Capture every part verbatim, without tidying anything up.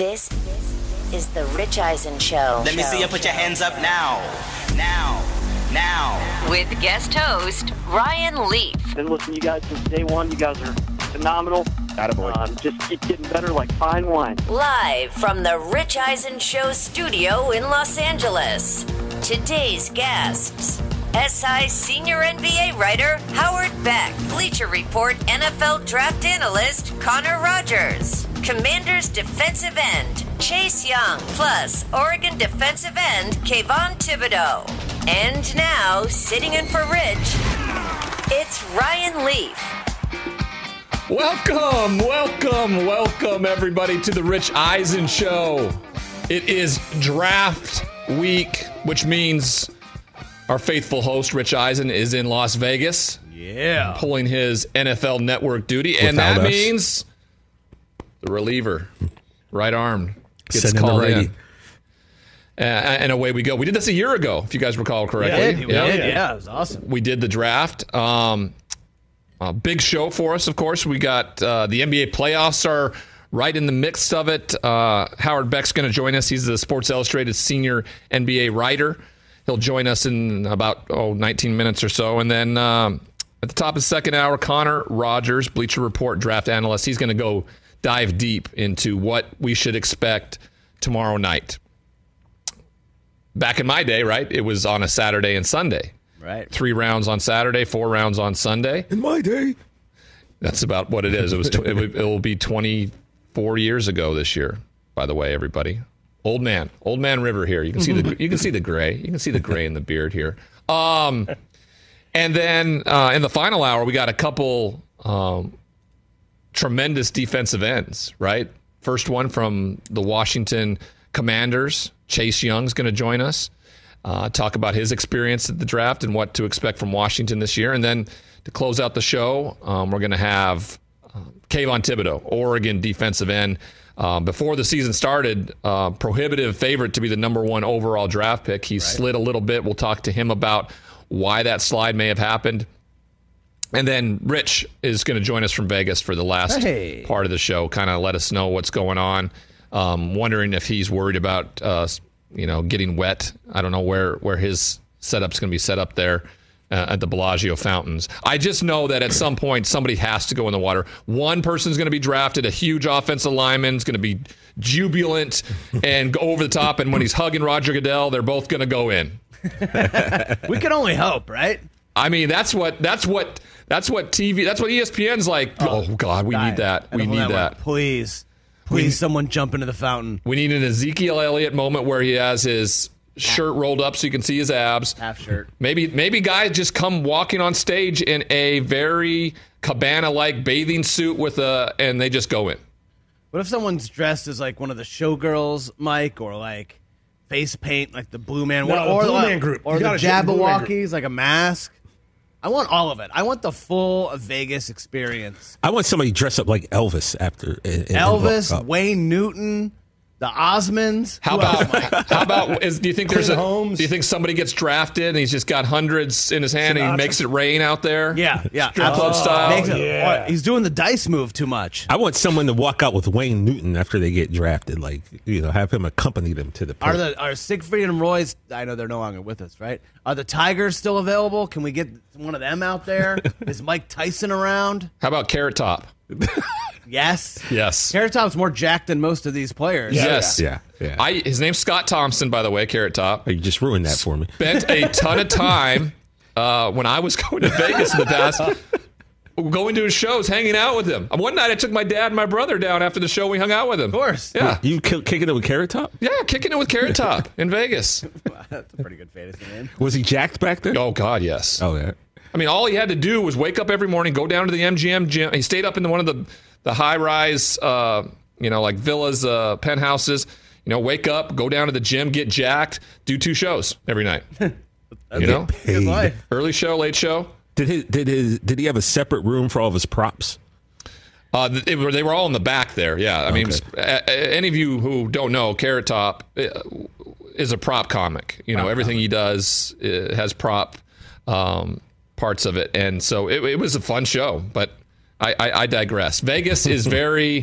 This is the Rich Eisen Show. Let me see you put your hands up now. Now. Now. With guest host, Ryan Leaf. Been listening to you guys since day one. You guys are phenomenal. Attaboy. Um, just keep getting better like fine wine. Live from the Rich Eisen Show studio in Los Angeles. Today's guests. S I senior N B A writer Howard Beck, Bleacher Report N F L draft analyst Connor Rogers, Commanders defensive end Chase Young, plus Oregon defensive end Kayvon Thibodeau. And now, sitting in for Rich, it's Ryan Leaf. Welcome, welcome, welcome everybody to the Rich Eisen Show. It is draft week, which means our faithful host, Rich Eisen, is in Las Vegas. Yeah. Pulling his N F L network duty. Without and that us. means the reliever, right arm, gets Send in the called righty. in. Uh, and away we go. We did this a year ago, if you guys recall correctly. Yeah, we did. Yeah, it was awesome. We did the draft. Um, a big show for us, of course. We got uh, the N B A playoffs are right in the mix of it. Uh, Howard Beck's going to join us. He's the Sports Illustrated senior N B A writer. He'll join us in about oh, nineteen minutes or so. And then um, at the top of the second hour, Connor Rogers, Bleacher Report draft analyst. He's going to go dive deep into what we should expect tomorrow night. Back in my day, right, it was on a Saturday and Sunday. Right. Three rounds on Saturday, four rounds on Sunday. In my day. That's about what it is. It was. Tw- it, will, it will be twenty-four years ago this year. By the way, everybody. Old man, old man River here. You can see the you can see the gray. You can see the gray in the beard here. Um, and then uh, in the final hour, we got a couple um, tremendous defensive ends. Right, first one from the Washington Commanders. Chase Young's going to join us. Uh, talk about his experience at the draft and what to expect from Washington this year. And then to close out the show, um, we're going to have um, Kayvon Thibodeau, Oregon defensive end. Um, before the season started, uh, prohibitive favorite to be the number one overall draft pick. He right. slid a little bit. We'll talk to him about why that slide may have happened. And then Rich is going to join us from Vegas for the last hey. part of the show, kind of let us know what's going on. Um, wondering if he's worried about, uh, you know, getting wet. I don't know where, where his setup's going to be set up there. Uh, at the Bellagio fountains. I just know that at some point somebody has to go in the water. One person's going to be drafted, a huge offensive lineman is going to be jubilant and go over the top, and when he's hugging Roger Goodell, they're both going to go in. We can only hope, right? I mean, that's what that's what that's what T V that's what E S P N's like. Oh, oh God, we need that. We need that. Please, please, we, someone jump into the fountain. We need an Ezekiel Elliott moment where he has his shirt rolled up so you can see his abs. Half shirt. Maybe maybe guys just come walking on stage in a very Cabana-like bathing suit with a, and they just go in. What if someone's dressed as like one of the showgirls, Mike, or like face paint, like the Blue Man, no, or the Blue the Man Group, or you the Jabberwockies, like a mask? I want all of it. I want the full Vegas experience. I want somebody dressed up like Elvis after in, in Elvis, Wayne Newton. The Osmonds. How about? How about? Is, do you think there's a? Holmes. Do you think somebody gets drafted and he's just got hundreds in his hand and he makes it rain out there? Yeah, yeah, strip club style. Makes it, yeah. He's doing the dice move too much. I want someone to walk out with Wayne Newton after they get drafted, like you know, have him accompany them to the. Are the are Siegfried and Roy's? I know they're no longer with us, right? Are the Tigers still available? Can we get one of them out there? Is Mike Tyson around? How about Carrot Top? Yes. Yes. Carrot Top's more jacked than most of these players. Yeah. Yes. Yeah. Yeah. I, his name's Scott Thompson, by the way, Carrot Top. Oh, you just ruined that for me. Spent a ton of time uh, when I was going to Vegas in the past, going to his shows, hanging out with him. One night I took my dad and my brother down after the show. We hung out with him. Of course. Yeah. You kill, kicking it with Carrot Top? Yeah, kicking it with Carrot Top in Vegas. Wow, that's a pretty good fantasy name. Was he jacked back then? Oh, God, yes. Oh, yeah. I mean, all he had to do was wake up every morning, go down to the M G M gym. He stayed up in one of the, the high-rise, uh, you know, like villas, uh, penthouses. You know, wake up, go down to the gym, get jacked, do two shows every night. You know? Good life. Early show, late show. Did his, did his did he have a separate room for all of his props? Uh, they, were, they were all in the back there. Yeah, I mean, Okay. a- a- any of you who don't know, Carrot Top uh, is a prop comic. You know, Prop everything comic. he does uh, has prop um, parts of it, and so it, it was a fun show. But I, I, I digress. Vegas is very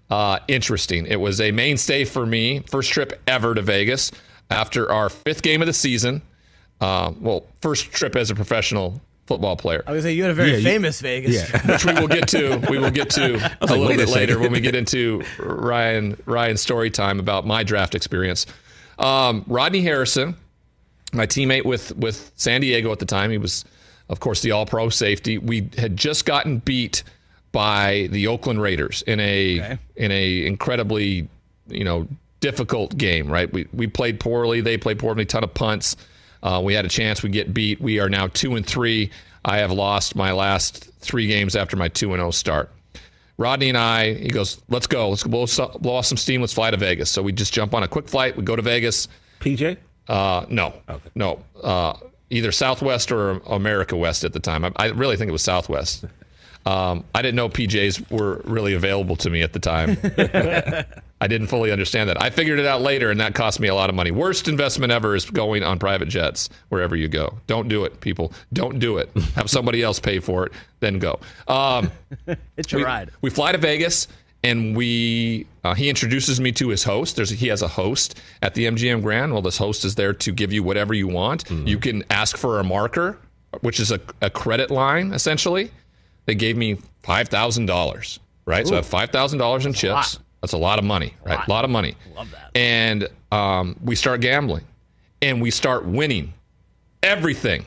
uh, interesting. It was a mainstay for me. First trip ever to Vegas after our fifth game of the season. Uh, well, first trip as a professional football player. I was say you had a very Yeah, you- famous Vegas yeah. trip. Which we will get to. We will get to a like, little wait a bit later second. when we get into Ryan Ryan's story time about my draft experience. Um, Rodney Harrison, my teammate with with San Diego at the time, he was, of course, the All-Pro safety. We had just gotten beat by the Oakland Raiders in a Okay. in a incredibly, you know, difficult game. Right, we we played poorly. They played poorly. Ton of punts. Uh, we had a chance. We get beat. We are now two and three. I have lost my last three games after my two and zero start. Rodney and I, he goes, "Let's go. Let's blow, blow off some steam. Let's fly to Vegas." So we just jump on a quick flight. We go to Vegas. P J? Uh, no, Okay. no, uh, either Southwest or America West at the time. I, I really think it was Southwest. Um, I didn't know P Js were really available to me at the time. I didn't fully understand that. I figured it out later, and that cost me a lot of money. Worst investment ever is going on private jets wherever you go. Don't do it, people. Don't do it. Have somebody else pay for it, then go. Um, It's your we, ride. we fly to Vegas, and we uh, he introduces me to his host. There's he has a host at the M G M Grand. Well, this host is there to give you whatever you want. You can ask for a marker, which is a, a credit line essentially. They gave me five thousand dollars. Right, so I have five thousand dollars in chips. lot. That's a lot of money, right? lot. A lot of money. Love that. And um, we start gambling, and we start winning everything.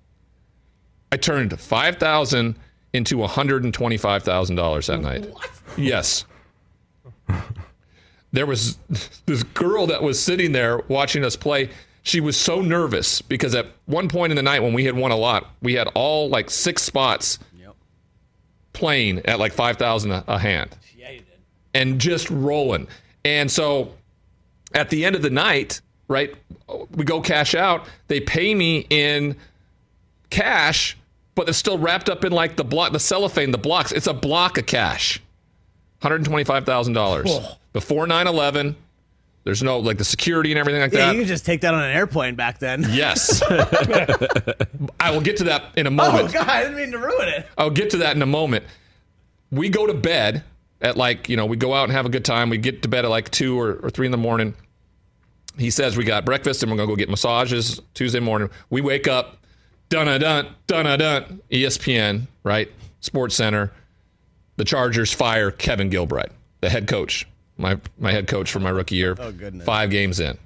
I turned five thousand into one hundred and twenty-five thousand dollars that night. What? Yes. There was this girl that was sitting there watching us play. She was so nervous because at one point in the night when we had won a lot, we had all like six spots Yep. playing at like five thousand a, a hand. Yeah, you did. And just rolling. And so at the end of the night, right, we go cash out. They pay me in cash, but it's still wrapped up in like the block, the cellophane, the blocks. It's a block of cash. one hundred twenty-five thousand dollars. Whoa. Before nine eleven, there's no, like the security and everything like Yeah, that. you could just take that on an airplane back then. Yes. I will get to that in a Oh, moment. God, I didn't mean to ruin it. I'll get to that in a moment. We go to bed at like, you know, we go out and have a good time. We get to bed at like two or, or three in the morning. He says we got breakfast and we're going to go get massages Tuesday morning. We wake up, dun-a-dun, dun-a-dun, E S P N, right? Sports Center. The Chargers fire Kevin Gilbride, the head coach, my my head coach for my rookie year. Oh, goodness. Five games in.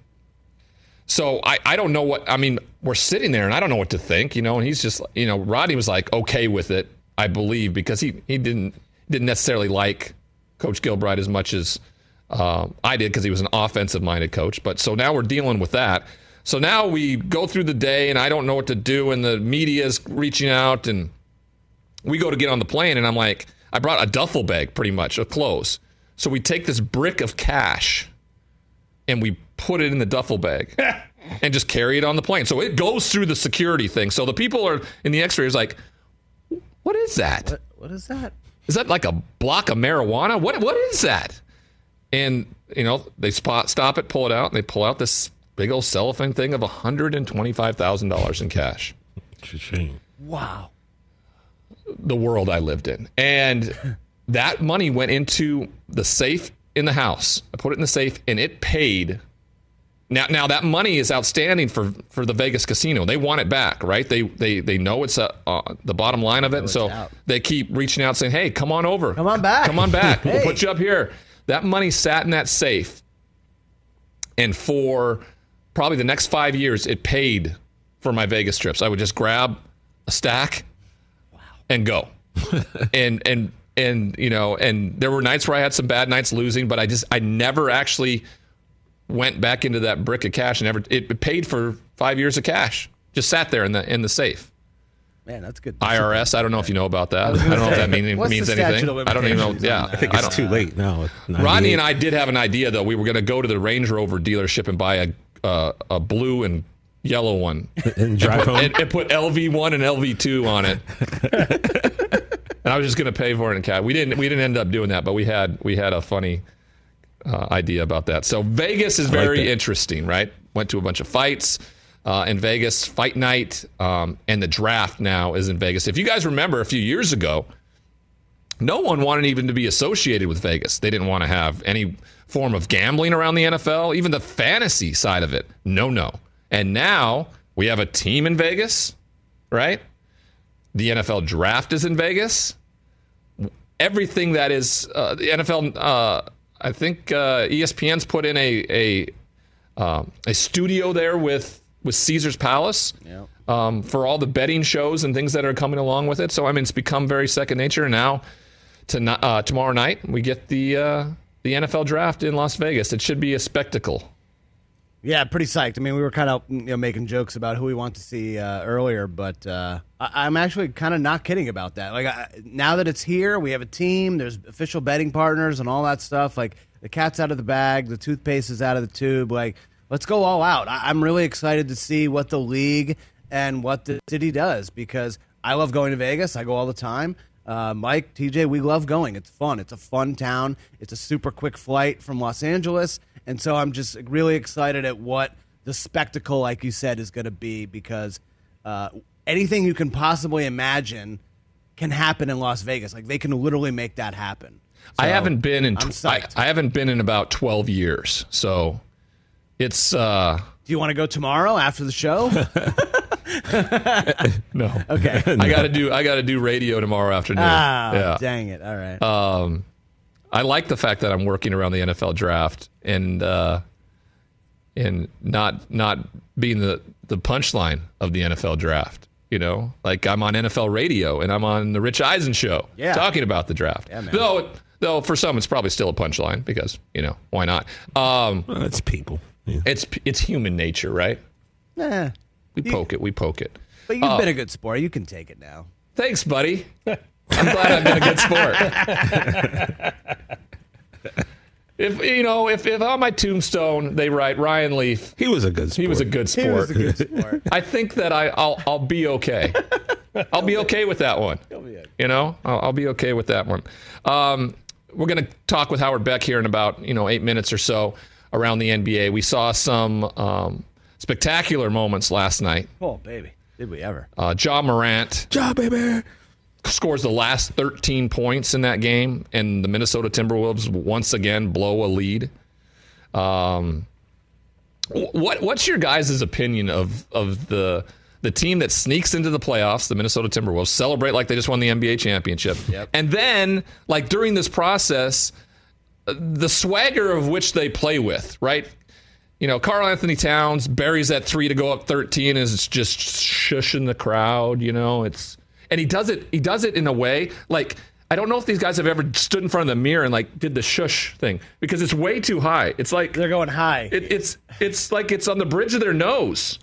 So I, I don't know what, I mean, we're sitting there and I don't know what to think, you know, and he's just, you know, Rodney was like okay with it, I believe, because he, he didn't didn't necessarily like Coach Gilbride as much as uh, I did because he was an offensive-minded coach. But so now we're dealing with that. So now we go through the day and I don't know what to do and the media's reaching out and we go to get on the plane and I'm like, I brought a duffel bag pretty much of clothes. So we take this brick of cash and we put it in the duffel bag and just carry it on the plane. So it goes through the security thing. So the people are in the x-rays like, what is that? What, what is that? Is that like a block of marijuana? What What is that? And, you know, they spot, stop it, pull it out, and they pull out this big old cellophane thing of one hundred twenty-five thousand dollars in cash. Cha-ching. Wow. The world I lived in. And that money went into the safe in the house. I put it in the safe, and it paid. Now, now that money is outstanding for, for the Vegas casino. They want it back, right? They they they know it's a, uh, the bottom line of it, and it's so out. they keep reaching out saying, "Hey, come on over, Come on back. come on back. We'll Hey. put you up here." That money sat in that safe, and for probably the next five years, it paid for my Vegas trips. I would just grab a stack and go, and and and you know, and there were nights where I had some bad nights losing, but I just I never actually went back into that brick of cash and never it paid for five years of cash. Just sat there in the in the safe. Man, that's good. I R S. I don't know if you know about that. I don't know if that mean, What's means the statute anything. of I don't even know. limitations Yeah, on that? I think I it's don't- too late now. Rodney and I did have an idea though. We were going to go to the Range Rover dealership and buy a uh, a blue and yellow one and drive home. and, and put L V one and L V two on it. And I was just going to pay for it in cash. We didn't. We didn't end up doing that, but we had we had a funny uh, idea about that. So Vegas is like very that. interesting, right? Went to a bunch of fights uh, in Vegas, fight night, um, and the draft now is in Vegas. If you guys remember, a few years ago, no one wanted even to be associated with Vegas. They didn't want to have any form of gambling around the N F L, even the fantasy side of it. No, no. And now we have a team in Vegas, right? The N F L draft is in Vegas. Everything that is uh, the N F L, uh, I think uh, E S P N's put in a a, uh, a studio there with, with Caesar's Palace. Yep. Um, for all the betting shows and things that are coming along with it. So, I mean, it's become very second nature. And now, to, uh, tomorrow night, we get the uh, the N F L draft in Las Vegas. It should be a spectacle. Yeah, pretty psyched. I mean, we were kind of you know, making jokes about who we want to see uh, earlier, but uh, I- I'm actually kind of not kidding about that. Like, I- now that it's here, we have a team, there's official betting partners and all that stuff. Like, the cat's out of the bag, the toothpaste is out of the tube. Like, let's go all out. I- I'm really excited to see what the league and what the city does, because I love going to Vegas. I go all the time. Uh, Mike, T J, we love going. It's fun. It's a fun town. It's a super quick flight from Los Angeles. And so I'm just really excited at what the spectacle, like you said, is going to be, because uh, anything you can possibly imagine can happen in Las Vegas. Like, they can literally make that happen. So, I haven't been in. I'm Tw- I, psyched. I haven't been in about twelve years. So it's. Uh, Do you want to go tomorrow after the show? no. Okay. I got to do. I got to do radio tomorrow afternoon. Ah, yeah. dang it. All right. Um, I like the fact that I'm working around the N F L draft and uh, and not not being the, the punchline of the N F L draft. You know, like I'm on N F L radio and I'm on the Rich Eisen show Yeah. talking about the draft. Yeah, man. Though, though for some it's probably still a punchline because you know why not? Um, Well, it's people. Yeah. it's it's human nature, right? Eh, We You- poke it. We poke it. but you've Uh, been a good sport. You can take it now. Thanks, buddy. I'm glad I've been a good sport. If you know, if, if on my tombstone they write Ryan Leaf, He was a good sport. he was a good sport. He was a good sport. I think that I, I'll I'll be okay. I'll be okay with that one. You know, I'll, I'll be okay with that one. Um, we're going to talk with Howard Beck here in about you know eight minutes or so around the N B A. We saw some um, spectacular moments last night. Oh, baby. Did we ever? Uh, Ja Morant job, baby. scores the last thirteen points in that game, and the Minnesota Timberwolves once again blow a lead. Um, what what's your guys' opinion of of the the team that sneaks into the playoffs, the Minnesota Timberwolves, celebrate like they just won the N B A championship, Yep. and then like during this process, the swagger of which they play with, right? You know, Karl Anthony Towns buries that three to go up thirteen, and it's just shushing the crowd. You know, it's and he does it. He does it in a way like I don't know if these guys have ever stood in front of the mirror and like did the shush thing because it's way too high. It's like They're going high. it, it's it's like it's on the bridge of their nose.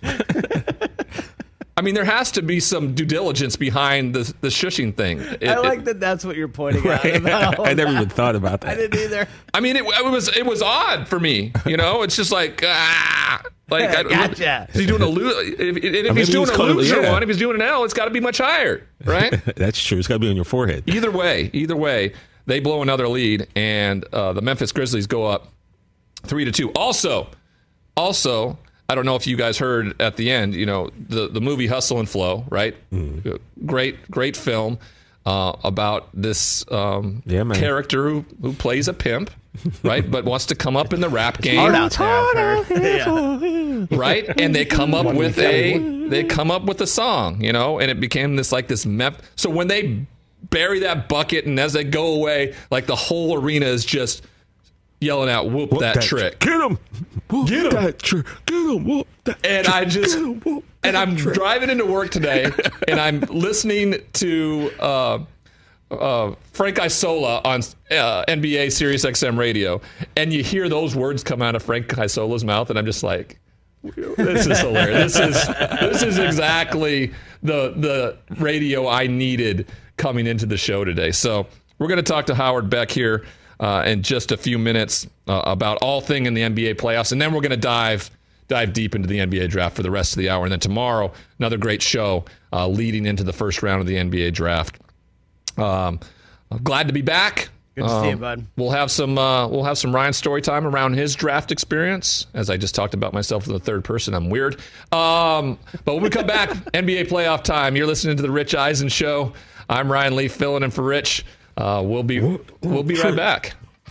I mean, there has to be some due diligence behind the the shushing thing. It- I like it- that that's what you're pointing Right. out. About all I never that. even thought about that. I didn't either. I mean, it, it was it was odd for me. You know, it's just like ah, like I, Gotcha. Is he doing a lo- if, if, if maybe he's he doing was a calling- loser yeah. one, if he's doing an L, it's got to be much higher, right? That's true. It's got to be on your forehead. Either way, either way, they blow another lead, and uh, the Memphis Grizzlies go up three to two. Also, also, I don't know if you guys heard at the end, you know, the the movie Hustle and Flow, right? Mm. Great, great film uh, about this um, Yeah, man. character who, who plays a pimp, right? But wants to come up in the rap game, Hard out there. I've heard. Yeah. right? And they come up with a they come up with a song, you know, and it became this like this mep. So when they bury that bucket and as they go away, like the whole arena is just yelling out, "Whoop, Whoop that, trick!" Get him. Whoop Get 'em. that trick. Get him. Whoop that And trick. I just Get 'em. Whoop and that I'm trick. driving into work today, and I'm listening to uh, uh, Frank Isola on uh, N B A Sirius X M radio, and you hear those words come out of Frank Isola's mouth, and I'm just like, "This is hilarious. This is this is exactly the the radio I needed coming into the show today." So we're going to talk to Howard Beck here uh, in just a few minutes uh, about all thing in the N B A playoffs, and then we're going to dive dive deep into the N B A draft for the rest of the hour. And then tomorrow, another great show uh, leading into the first round of the N B A draft. Um, I'm glad to be back. Good to see you, Um, bud. We'll have some uh, we'll have some Ryan story time around his draft experience. As I just talked about myself in the third person, I'm weird. Um, but when we come back, N B A playoff time. You're listening to the Rich Eisen Show. I'm Ryan Leaf, filling in for Rich. Uh, we'll be we'll be right back.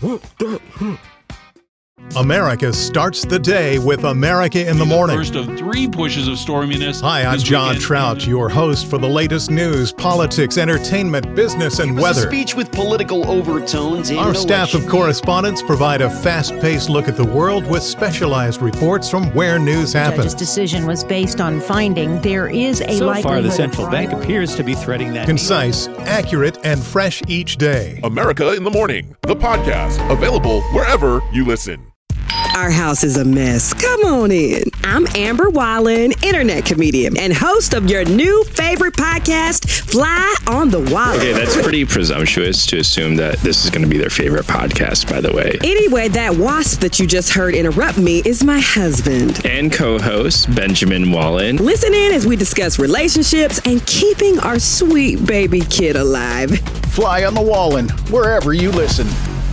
America starts the day with America in the Morning. First of three pushes of storminess. Hi, I'm this John weekend. Trout, your host for the latest news, politics, entertainment, business, and It was weather. a speech with political overtones and Our an staff of election. correspondents provide a fast-paced look at the world with specialized reports from where news The judge's happens. decision was based on finding there is a So likelihood far, the of central fraud. bank appears to be threading that. Concise, accurate, and fresh each day. America in the Morning, the podcast, available wherever you listen. Our house is a mess. Come on in. I'm Amber Wallen, internet comedian and host of your new favorite podcast, Fly on the Wall. Okay, that's pretty presumptuous to assume that this is going to be their favorite podcast, by the way. Anyway, that wasp that you just heard interrupt me is my husband. And co-host Benjamin Wallen. Listen in as we discuss relationships and keeping our sweet baby kid alive. Fly on the Wallen, wherever you listen.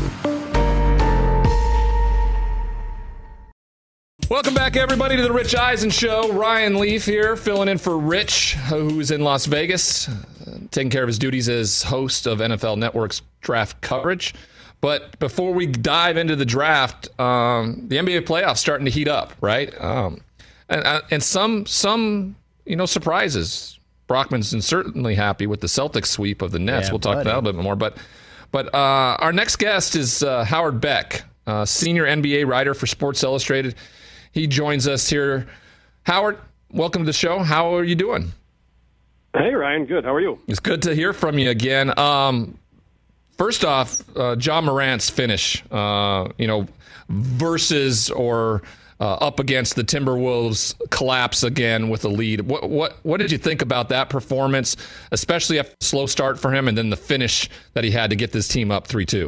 Welcome back, everybody, to the Rich Eisen Show. Ryan Leaf here, filling in for Rich, who's in Las Vegas, uh, taking care of his duties as host of N F L Network's draft coverage. But before we dive into the draft, um, the N B A playoffs starting to heat up, right? Um, and, and some, some, you know, surprises. Brockman's certainly happy with the Celtics sweep of the Nets. Yeah, we'll talk buddy. about that a little bit more. But, but uh, our next guest is uh, Howard Beck, uh, senior N B A writer for Sports Illustrated. He joins us here. Howard, welcome to the show. How are you doing? Hey, Ryan. Good. How are you? It's good to hear from you again. Um, first off, uh, John Morant's finish, uh, you know, versus or uh, up against the Timberwolves collapse again with a lead. What what what did you think about that performance, especially after a slow start for him and then the finish that he had to get this team up three two?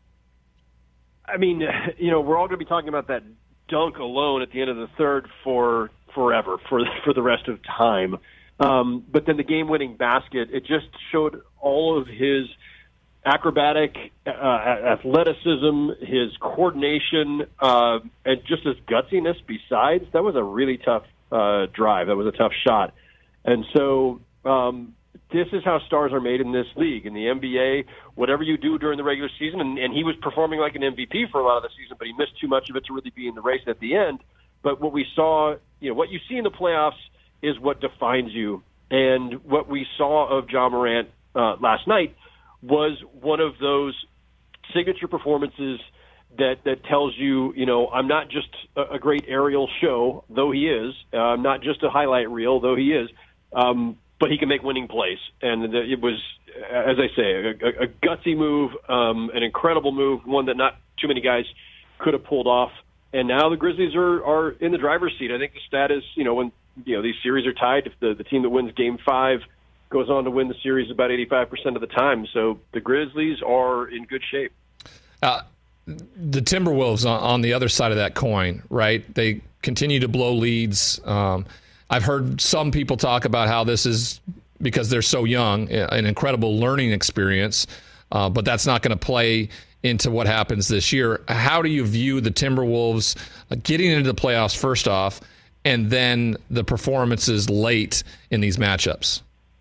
I mean, you know, we're all going to be talking about that dunk alone at the end of the third for forever, for for the rest of time. Um, but then the game-winning basket, it just showed all of his acrobatic uh, athleticism, his coordination, uh, and just his gutsiness besides. That was a really tough uh, drive. That was a tough shot. And so um, this is how stars are made in this league. In the N B A, whatever you do during the regular season, and, and he was performing like an M V P for a lot of the season, but he missed too much of it to really be in the race at the end. But what we saw, you know, what you see in the playoffs is what defines you. And what we saw of John Morant uh, last night was one of those signature performances that, that tells you, you know, I'm not just a, a great aerial show, though he is. Uh, I'm not just a highlight reel, though he is. Um, but he can make winning plays. And it was, as I say, a, a, a gutsy move, um, an incredible move, one that not too many guys could have pulled off. And now the Grizzlies are, are in the driver's seat. I think the stat is, you know, when you know these series are tied, if the, the team that wins game five goes on to win the series about eighty-five percent of the time. So the Grizzlies are in good shape. Uh, the Timberwolves on, on the other side of that coin, right? They continue to blow leads. Um, I've heard some people talk about how this is because they're so young, an incredible learning experience, uh, but that's not going to play into what happens this year. How do you view the Timberwolves uh, getting into the playoffs first off, and then the performances late in these matchups?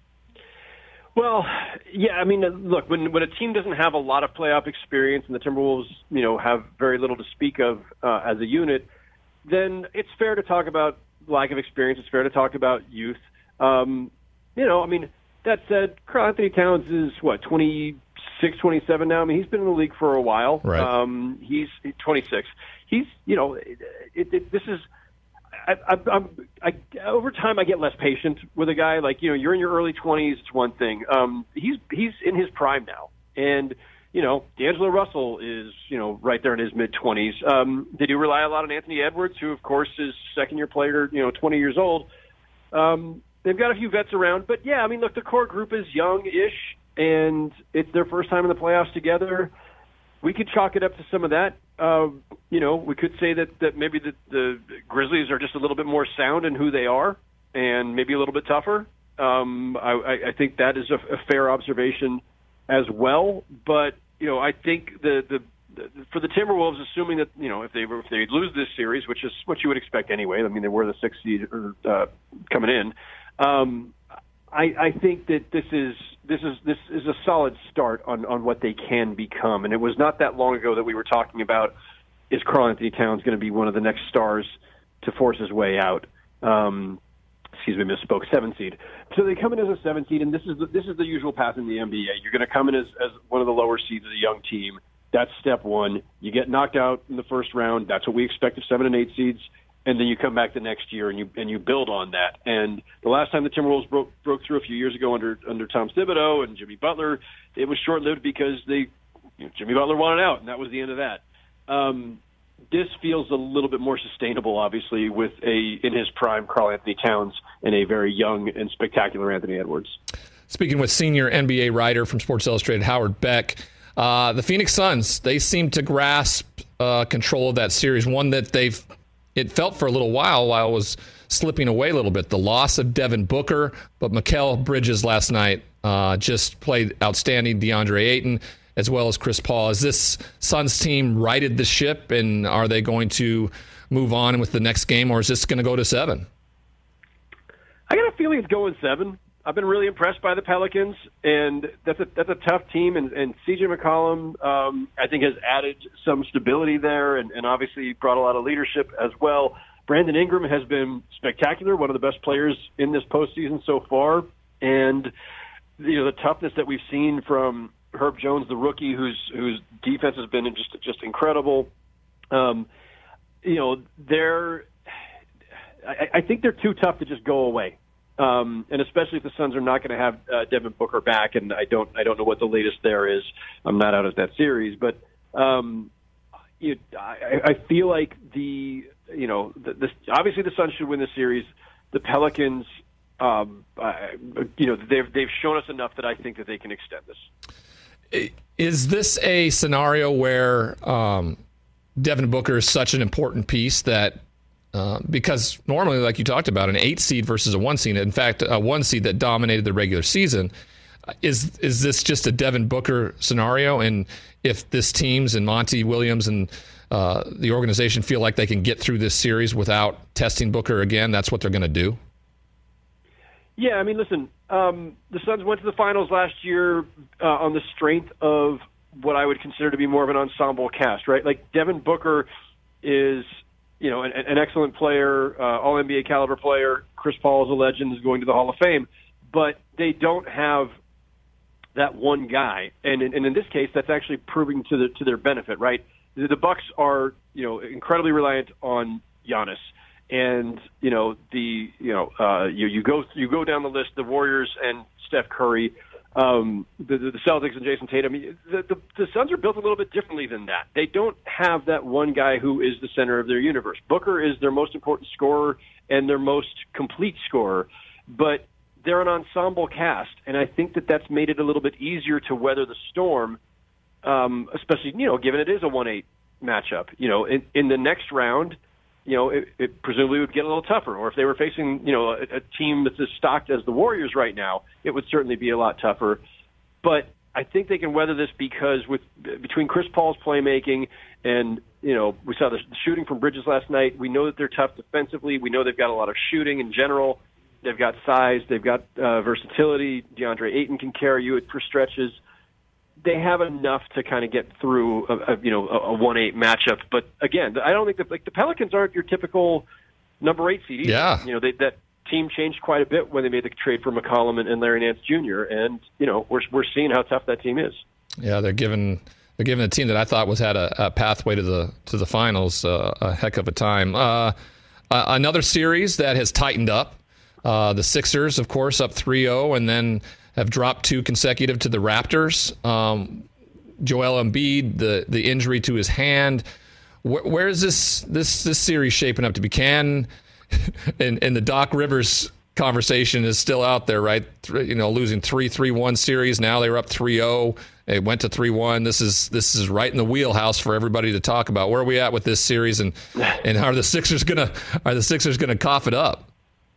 Well, yeah, I mean, look, when when a team doesn't have a lot of playoff experience and the Timberwolves, you know, have very little to speak of uh, as a unit, then it's fair to talk about lack of experience. It's fair to talk about youth. Um, you know, I mean, that said, Karl Anthony Towns is, what, twenty-six, twenty-seven now? I mean, he's been in the league for a while. Right. Um, he's twenty-six. He's, you know, it, it, this is, I, I, I'm, I, over time I get less patient with a guy. Like, you know, you're in your early twenties, it's one thing. Um, he's he's in his prime now. And, you know, D'Angelo Russell is, you know, right there in his mid-twenties. Um, they do rely a lot on Anthony Edwards, who, of course, is second-year player, you know, twenty years old. Um, they've got a few vets around. But, yeah, I mean, look, the core group is young-ish, and it's their first time in the playoffs together. We could chalk it up to some of that. Uh, you know, we could say that, that maybe the, the Grizzlies are just a little bit more sound in who they are and maybe a little bit tougher. Um, I, I think that is a, a fair observation as well. But, you know, I think the, the, the for the Timberwolves, assuming that, you know, if they if they lose this series, which is what you would expect anyway, I mean, they were the sixth seed or, uh, coming in, um, I, I think that this is this is this is a solid start on, on what they can become. And it was not that long ago that we were talking about, is Karl-Anthony Towns going to be one of the next stars to force his way out? Um, excuse me, misspoke, seven seed. So they come in as a seven seed, and this is the, this is the usual path in the N B A. You're going to come in as, as one of the lower seeds of a young team. That's step one. You get knocked out in the first round. That's what we expect of seven and eight seeds. And then you come back the next year and you and you build on that. And the last time the Timberwolves broke broke through a few years ago under under Tom Thibodeau and Jimmy Butler, it was short lived because they you know, Jimmy Butler wanted out, and that was the end of that. Um, this feels a little bit more sustainable, obviously, with a in his prime Karl-Anthony Towns and a very young and spectacular Anthony Edwards. Speaking with senior N B A writer from Sports Illustrated, Howard Beck, uh, the Phoenix Suns, they seem to grasp uh, control of that series, one that they've it felt for a little while while it was slipping away a little bit. The loss of Devin Booker, but Mikal Bridges last night uh, just played outstanding. DeAndre Ayton, as well as Chris Paul. Is this Suns team righted the ship, and are they going to move on with the next game, or is this going to go to seven? I got a feeling it's going seven. I've been really impressed by the Pelicans, and that's a that's a tough team. And, and C J McCollum, um, I think, has added some stability there, and, and obviously brought a lot of leadership as well. Brandon Ingram has been spectacular, one of the best players in this postseason so far. And you know the toughness that we've seen from Herb Jones, the rookie, whose whose defense has been just just incredible. Um, you know, they're I, I think they're too tough to just go away. Um, and especially if the Suns are not going to have uh, Devin Booker back, and I don't, I don't know what the latest there is. I'm not out of that series, but um, you, I, I feel like the, you know, the, the, obviously the Suns should win the series. The Pelicans, um, uh, you know, they've they've shown us enough that I think that they can extend this. Is this a scenario where um, Devin Booker is such an important piece that? Uh, because normally, like you talked about, an eight seed versus a one seed, in fact, a one seed that dominated the regular season, is is this just a Devin Booker scenario? And if this team's and Monty Williams and uh, the organization feel like they can get through this series without testing Booker again, that's what they're going to do? Yeah, I mean, listen, um, the Suns went to the finals last year uh, on the strength of what I would consider to be more of an ensemble cast, right? Like Devin Booker is... You know, an, an excellent player, uh, all N B A caliber player. Chris Paul is a legend, is going to the Hall of Fame. But they don't have that one guy, and in, and in this case, that's actually proving to the, to their benefit, right? The, the Bucks are, you know, incredibly reliant on Giannis, and you know the, you know, uh, you you go you go down the list, the Warriors and Steph Curry. Um, the, the Celtics and Jason Tatum, the, the, the Suns are built a little bit differently than that. They don't have that one guy who is the center of their universe. Booker is their most important scorer and their most complete scorer, but they're an ensemble cast, and I think that that's made it a little bit easier to weather the storm, um, especially, you know, given it is a one eight matchup. You know, in, in the next round, you know, it, it presumably would get a little tougher. Or if they were facing, you know, a, a team that's as stocked as the Warriors right now, it would certainly be a lot tougher. But I think they can weather this because with between Chris Paul's playmaking and, you know, we saw the shooting from Bridges last night. We know that they're tough defensively. We know they've got a lot of shooting in general. They've got size. They've got uh, versatility. DeAndre Ayton can carry you for stretches. They have enough to kind of get through a, a you know a one eight matchup, but again, I don't think that like the Pelicans aren't your typical number eight seed either. Yeah, you know they, that team changed quite a bit when they made the trade for McCollum and, and Larry Nance Junior And you know we're we're seeing how tough that team is. Yeah, they're giving they're giving a team that I thought was had a, a pathway to the to the finals uh, a heck of a time. Uh, uh, another series that has tightened up. Uh, the Sixers, of course, up three oh, and then have dropped two consecutive to the Raptors. Um, Joel Embiid, the the injury to his hand. Where, where is this this this series shaping up to be? Can and and the Doc Rivers conversation is still out there, right? You know, losing three three one series. Now they were up three oh. It went to three one. This is this is right in the wheelhouse for everybody to talk about. Where are we at with this series, and and are the Sixers gonna are the Sixers gonna cough it up?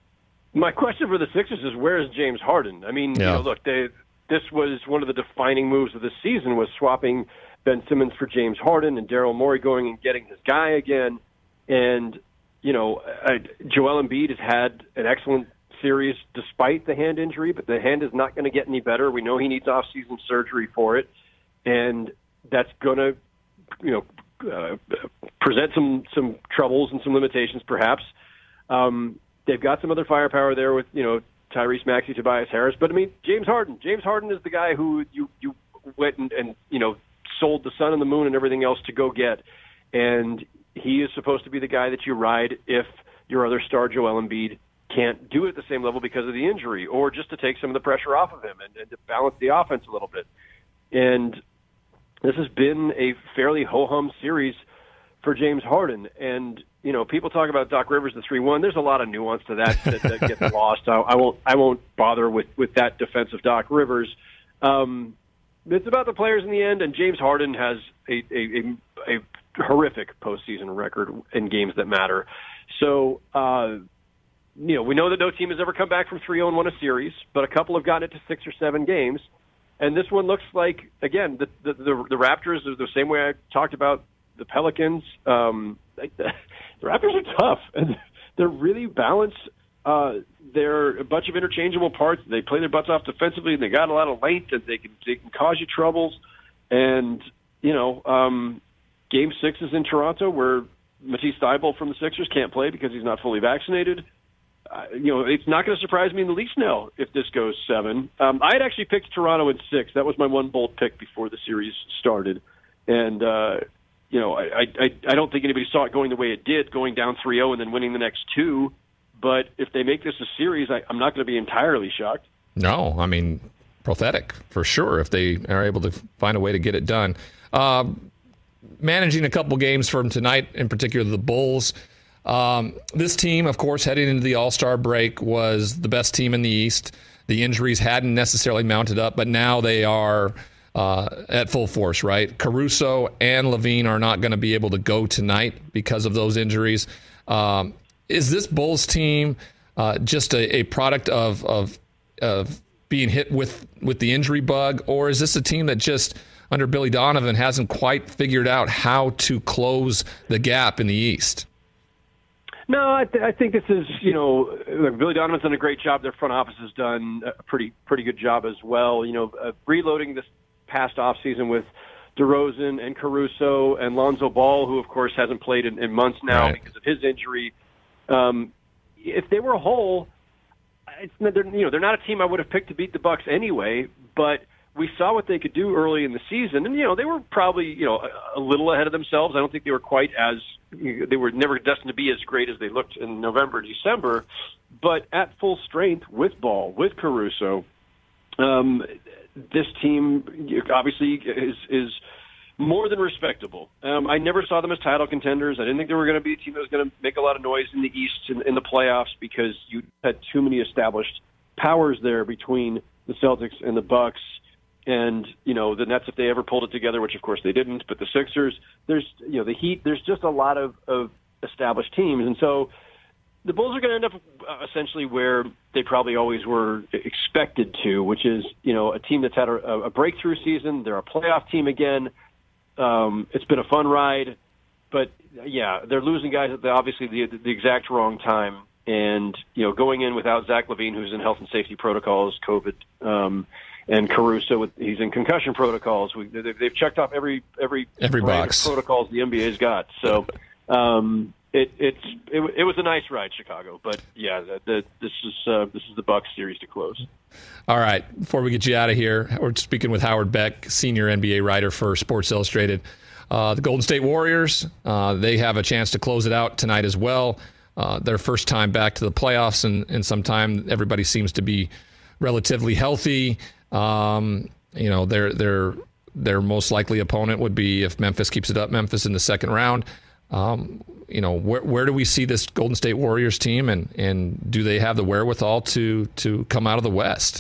My question for the Sixers is, where is James Harden? I mean, yeah. you know, look, they, this was one of the defining moves of the season was swapping Ben Simmons for James Harden and Daryl Morey going and getting his guy again. And, you know, I, Joel Embiid has had an excellent series despite the hand injury, but the hand is not going to get any better. We know he needs off-season surgery for it, and that's going to, you know, uh, present some some troubles and some limitations, perhaps. Um, they've got some other firepower there with, you know, Tyrese Maxey, Tobias Harris, but I mean, James Harden. James Harden is the guy who you you went and, and you know sold the sun and the moon and everything else to go get, and he is supposed to be the guy that you ride if your other star, Joel Embiid, can't do it at the same level because of the injury, or just to take some of the pressure off of him and, and to balance the offense a little bit. And this has been a fairly ho-hum series for James Harden. And, you know, people talk about Doc Rivers, the three one. There's a lot of nuance to that that, that gets lost. I, I won't I won't bother with, with that defense of Doc Rivers. Um, it's about the players in the end, and James Harden has a, a, a, a horrific postseason record in games that matter. So, uh, you know, we know that no team has ever come back from three oh and won a series, but a couple have gotten it to six or seven games. And this one looks like, again, the the, the, the Raptors are the same way I talked about the Pelicans. Um, like the, the Raptors are tough, and they're really balanced. Uh, they're a bunch of interchangeable parts. They play their butts off defensively, and they got a lot of length, and they can they can cause you troubles. And, you know, um, Game six is in Toronto, where Matisse Thybulle from the Sixers can't play because he's not fully vaccinated. Uh, you know, it's not going to surprise me in the least now if this goes seven. Um, I had actually picked Toronto in six. That was my one bold pick before the series started. And, uh, you know, I, I, I don't think anybody saw it going the way it did, going down three oh and then winning the next two. But if they make this a series, I, I'm not going to be entirely shocked. No, I mean, prophetic for sure if they are able to find a way to get it done. Uh, managing a couple games from tonight, in particular the Bulls. Um, this team, of course, heading into the All-Star break, was the best team in the East. The injuries hadn't necessarily mounted up, but now they are uh, at full force, right? Caruso and Levine are not going to be able to go tonight because of those injuries. Um, is this Bulls team uh, just a, a product of, of of being hit with, with the injury bug, or is this a team that just, under Billy Donovan, hasn't quite figured out how to close the gap in the East? No, I, th- I think this is, you know, look, Billy Donovan's done a great job. Their front office has done a pretty pretty good job as well. You know, uh, reloading this past offseason with DeRozan and Caruso and Lonzo Ball, who, of course, hasn't played in, in months now right. because of his injury. Um, if they were whole, it's, they're, you know, they're not a team I would have picked to beat the Bucks anyway, but we saw what they could do early in the season, and, you know, they were probably, you know, a, a little ahead of themselves. I don't think they were quite as – they were never destined to be as great as they looked in November, December, but at full strength with Ball, with Caruso, um, this team obviously is is more than respectable. Um, I never saw them as title contenders. I didn't think they were going to be a team that was going to make a lot of noise in the East in, in the playoffs because you had too many established powers there between the Celtics and the Bucks. And, you know, the Nets, if they ever pulled it together, which of course they didn't, but the Sixers, there's, you know, the Heat, there's just a lot of, of established teams. And so the Bulls are going to end up uh, essentially where they probably always were expected to, which is, you know, a team that's had a, a breakthrough season. They're a playoff team again. Um, it's been a fun ride. But, yeah, they're losing guys at the, obviously the, the exact wrong time. And, you know, going in without Zach LaVine, who's in health and safety protocols, COVID, um, and Caruso, with, he's in concussion protocols. We, they've checked off every every, every box protocols the N B A's got. So um, it, it's it, it was a nice ride, Chicago. But yeah, the, the, this is uh, this is the Bucks series to close. All right, before we get you out of here, we're speaking with Howard Beck, senior N B A writer for Sports Illustrated. Uh, the Golden State Warriors, uh, they have a chance to close it out tonight as well. Uh, their first time back to the playoffs in, in some time. Everybody seems to be relatively healthy. Um, you know, their their their most likely opponent would be, if Memphis keeps it up, Memphis in the second round. Um, you know, where where do we see this Golden State Warriors team, and, and do they have the wherewithal to to come out of the West?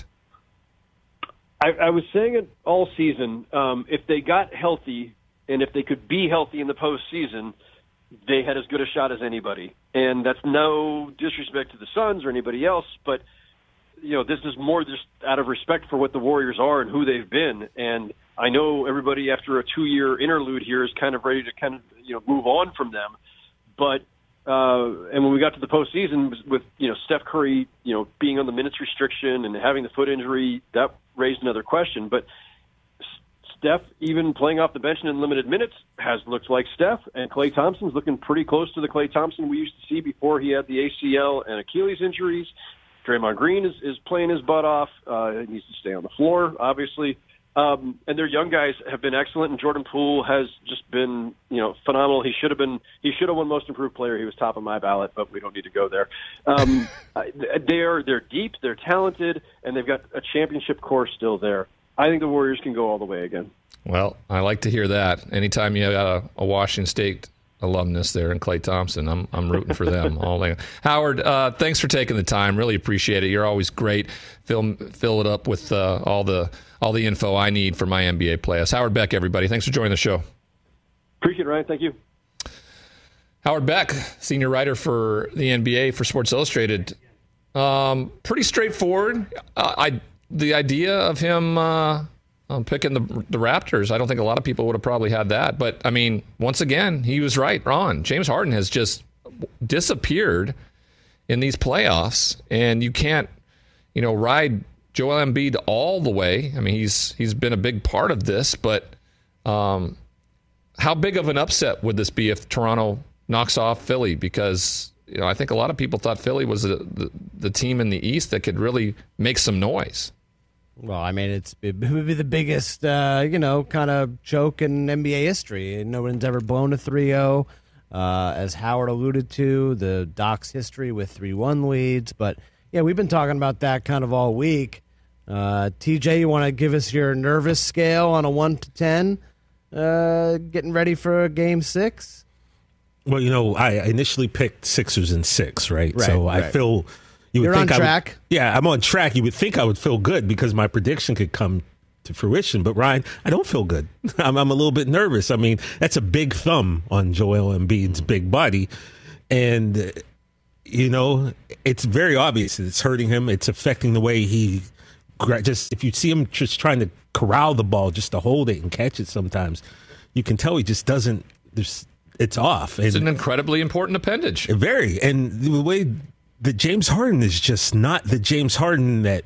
I, I was saying it all season. Um, if they got healthy, and if they could be healthy in the postseason, they had as good a shot as anybody. And that's no disrespect to the Suns or anybody else, but you know, this is more just out of respect for what the Warriors are and who they've been. And I know everybody after a two-year interlude here is kind of ready to kind of, you know, move on from them. But Uh, and when we got to the postseason, with you know Steph Curry, you know being on the minutes restriction and having the foot injury, that raised another question. But Steph, even playing off the bench in limited minutes, has looked like Steph, and Klay Thompson's looking pretty close to the Klay Thompson we used to see before he had the A C L and Achilles injuries. Draymond Green is, is playing his butt off. Uh, he needs to stay on the floor, obviously. Um, and their young guys have been excellent, and Jordan Poole has just been, you know, phenomenal. He should have been, he should have won Most Improved Player. He was top of my ballot, but we don't need to go there. Um, they're they're deep, they're talented, and they've got a championship core still there. I think the Warriors can go all the way again. Well, I like to hear that. Anytime you got a, a Washington State alumnus there in Klay Thompson, I'm I'm rooting for them. all day. Howard, uh, thanks for taking the time. Really appreciate it. You're always great. Fill fill it up with uh, all the all the info I need for my N B A playoffs. Howard Beck, everybody. Thanks for joining the show. Appreciate it, Ryan. Thank you. Howard Beck, senior writer for the N B A for Sports Illustrated. Um, pretty straightforward. Uh, I the idea of him uh, um, picking the the Raptors, I don't think a lot of people would have probably had that. But, I mean, once again, he was right, Ron. James Harden has just disappeared in these playoffs, and you can't, you know, ride Joel Embiid all the way. I mean, he's he's been a big part of this, but um, how big of an upset would this be if Toronto knocks off Philly? Because, you know, I think a lot of people thought Philly was the, the, the team in the East that could really make some noise. Well, I mean, it's it would be the biggest, uh, you know, kind of joke in N B A history. No one's ever blown a three oh. Uh, as Howard alluded to, the Doc's history with three one leads. But, yeah, we've been talking about that kind of all week. Uh, T J, you want to give us your nervous scale on a one to ten? Uh, getting ready for a game six? Well, you know, I initially picked Sixers in six, right? Right, so right. I feel you would You're think on I track. Would, yeah, I'm on track. You would think I would feel good because my prediction could come to fruition. But Ryan, I don't feel good. I'm, I'm a little bit nervous. I mean, that's a big thumb on Joel Embiid's big body, and uh, you know, it's very obvious it's hurting him. It's affecting the way he just. If you see him just trying to corral the ball, just to hold it and catch it, sometimes you can tell he just doesn't. There's it's off. It's and, an incredibly important appendage. Very, and the way that James Harden is just not the James Harden that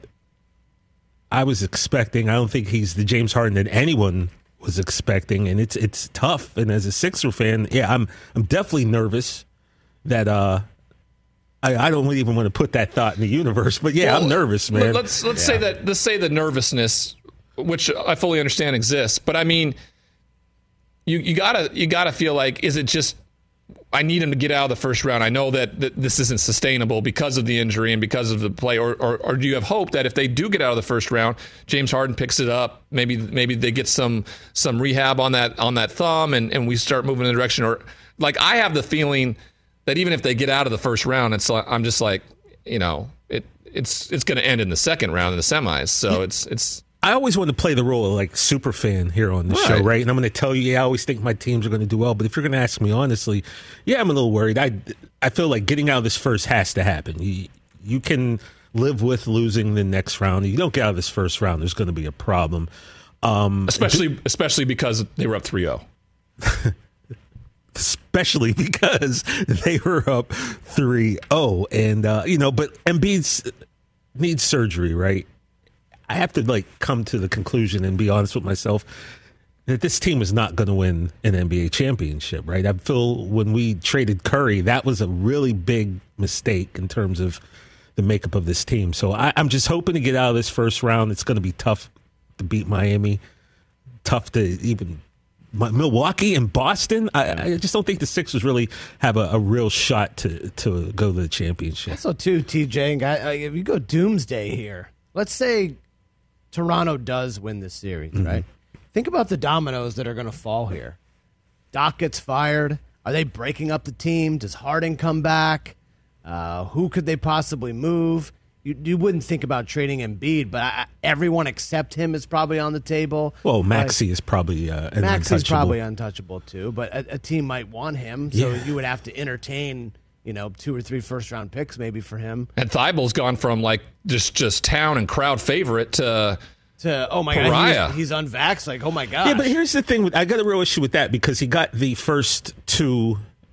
I was expecting. I don't think he's the James Harden that anyone was expecting, and it's it's tough. And as a Sixer fan, yeah, I'm I'm definitely nervous that uh, I, I don't even want to put that thought in the universe. But yeah, well, I'm nervous, man. Let's let's yeah. say that let's say the nervousness, which I fully understand exists, but I mean, you you gotta you gotta feel like, is it just, I need him to get out of the first round. I know that, that this isn't sustainable because of the injury and because of the play. Or, or or do you have hope that if they do get out of the first round, James Harden picks it up, maybe maybe they get some some rehab on that on that thumb, and, and we start moving in the direction? Or, like, I have the feeling that even if they get out of the first round, it's like, I'm just like, you know, it it's it's going to end in the second round in the semis. So it's it's. I always want to play the role of like super fan here on the right. show, right? And I'm going to tell you, yeah, I always think my teams are going to do well. But if you're going to ask me honestly, yeah, I'm a little worried. I, I feel like getting out of this first has to happen. You, you can live with losing the next round. If you don't get out of this first round, there's going to be a problem. Um, especially, th- especially because they were up three oh. Especially because they were up three oh. And, uh, you know, but Embiid needs surgery, right? I have to like come to the conclusion and be honest with myself that this team is not going to win an N B A championship, right? I feel when we traded Curry, that was a really big mistake in terms of the makeup of this team. So I, I'm just hoping to get out of this first round. It's going to be tough to beat Miami, tough to even Milwaukee and Boston. I, I just don't think the Sixers really have a, a real shot to to go to the championship. Also, too, T J, and guy, if you go doomsday here, let's say Toronto does win this series, mm-hmm. right? Think about the dominoes that are going to fall here. Doc gets fired. Are they breaking up the team? Does Harden come back? Uh, who could they possibly move? You, you wouldn't think about trading Embiid, but I, everyone except him is probably on the table. Well, Maxey uh, is probably uh, an Maxey's untouchable. probably untouchable too, but a, a team might want him, so yeah. you would have to entertain, you know, two or three first-round picks maybe for him. And Thybulle's gone from, like, just just town and crowd favorite to, to oh, my pariah. God, he's, he's unvaxxed. Like, oh, my God. Yeah, but here's the thing. I got a real issue with that because he got the first two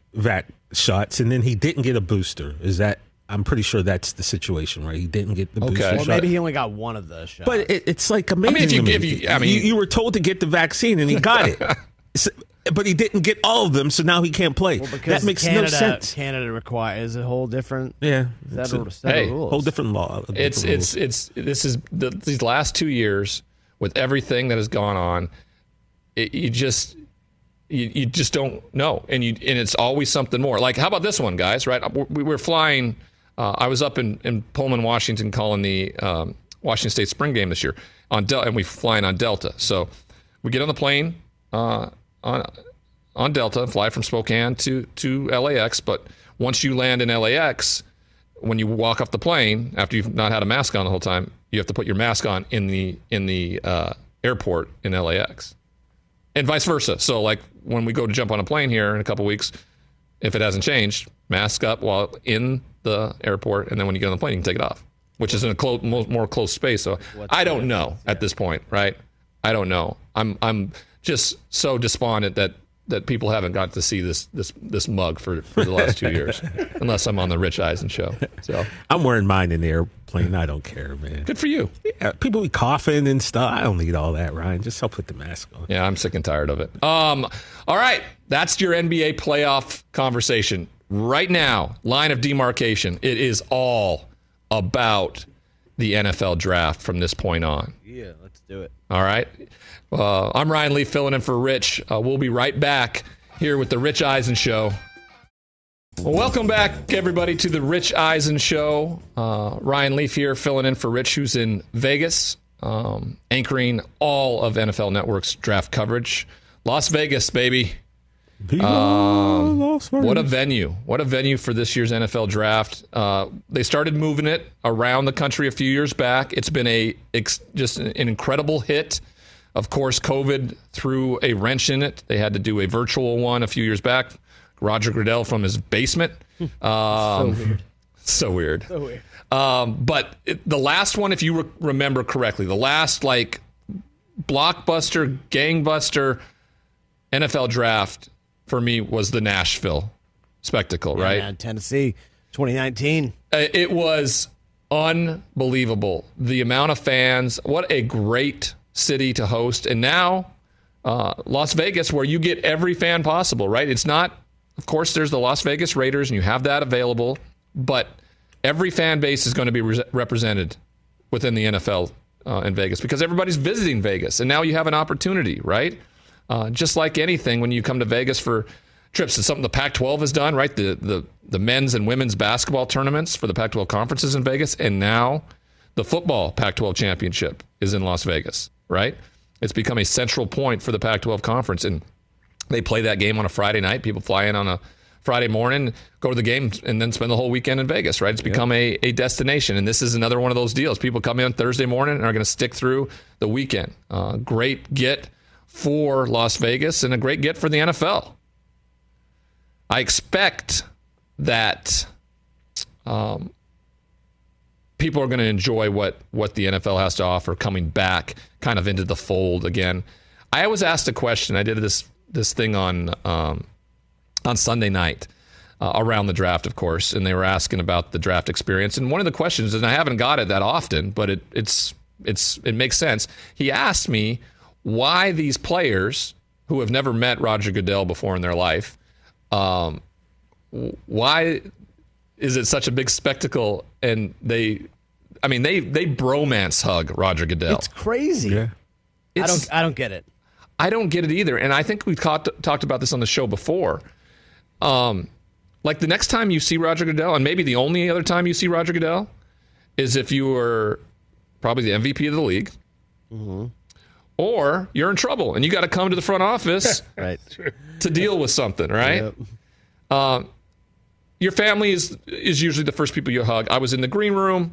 vac shots, and then he didn't get a booster. Is that? I'm pretty sure that's the situation, right? He didn't get the Okay. booster Well, shot. maybe he only got one of those shots. But it, it's like amazing. I mean, if you to me. give you- I mean- you, you were told to get the vaccine, and he got it. So- but he didn't get all of them, so now he can't play. Well, because that makes Canada, no sense. Canada requires a whole different Yeah, set it's of, a- set Hey, of rules. whole different law. different It's rules. it's it's this is the, these last two years with everything that has gone on. It, you just you, you just don't know, and you and it's always something more. Like, how about this one, guys? Right, we were flying. Uh, I was up in, in Pullman, Washington, calling the um, Washington State spring game this year on Del- and we flying on Delta. So we get on the plane uh, on on Delta, fly from Spokane to to L A X. But once you land in L A X, when you walk off the plane after you've not had a mask on the whole time, you have to put your mask on in the in the uh, airport in L A X, and vice versa. So like when we go to jump on a plane here in a couple weeks, if it hasn't changed, mask up while in the airport, and then when you get on the plane, you can take it off, which is in a close, more close space. So What's I the don't know difference? at Yeah. this point, right? I don't know. I'm I'm just so despondent that that people haven't got to see this this this mug for, for the last two years, unless I'm on the Rich Eisen show. So I'm wearing mine in the airplane. I don't care, man. good for you. Yeah, people be coughing and stuff. I don't need all that, Ryan. Just help put the mask on. Yeah, I'm sick and tired of it. Um, all right, that's your N B A playoff conversation. Right now, line of demarcation. It is all about the N F L draft from this point on. Yeah, let's do it. All right. Uh, I'm Ryan Leaf filling in for Rich. Uh, we'll be right back here with the Rich Eisen Show. Well, welcome back, everybody, to the Rich Eisen Show. Uh, Ryan Leaf here filling in for Rich, who's in Vegas, um, anchoring all of N F L Network's draft coverage. Las Vegas, baby. Um, what a venue. What a venue for this year's N F L draft. Uh, they started moving it around the country a few years back. It's been a ex, just an incredible hit. Of course, COVID threw a wrench in it. They had to do a virtual one a few years back. Roger Goodell from his basement. Um, So weird. So weird. So weird. Um, but it, the last one, if you re- remember correctly, the last like blockbuster, gangbuster N F L draft for me was the Nashville spectacle, Yeah, right? man, Tennessee, twenty nineteen. Uh, It was unbelievable. The amount of fans, what a great city to host. And now uh, Las Vegas, where you get every fan possible, right? It's not, of course, there's the Las Vegas Raiders, and you have that available, but every fan base is going to be re- represented within the N F L uh, in Vegas because everybody's visiting Vegas. And now you have an opportunity, right? Uh, just like anything, when you come to Vegas for trips, it's something the Pac twelve has done, right? The, the the men's and women's basketball tournaments for the Pac twelve conferences in Vegas, and now the football Pac twelve championship is in Las Vegas, right? It's become a central point for the Pac twelve conference, and they play that game on a Friday night. People fly in on a Friday morning, go to the game, and then spend the whole weekend in Vegas, right? It's become a, a destination, and this is another one of those deals. People come in Thursday morning and are going to stick through the weekend. Uh, great get for Las Vegas and a great get for the N F L. I expect that um, people are going to enjoy what, what the N F L has to offer coming back kind of into the fold again. I was asked a question. I did this this thing on um, on Sunday night uh, around the draft, of course, and they were asking about the draft experience. And one of the questions, and I haven't got it that often, but it it's it's it makes sense. He asked me why these players who have never met Roger Goodell before in their life, um, why is it such a big spectacle? And they, I mean, they they bromance hug Roger Goodell. It's crazy. Yeah. I don't. I don't get it. I don't get it either. And I think we've talked talked about this on the show before. Um, like the next time you see Roger Goodell, and maybe the only other time you see Roger Goodell, is if you were probably the M V P of the league, mm-hmm. or you're in trouble and you got to come to the front office right. to deal with something, right? Yep. Um, your family is is usually the first people you hug. I was in the green room.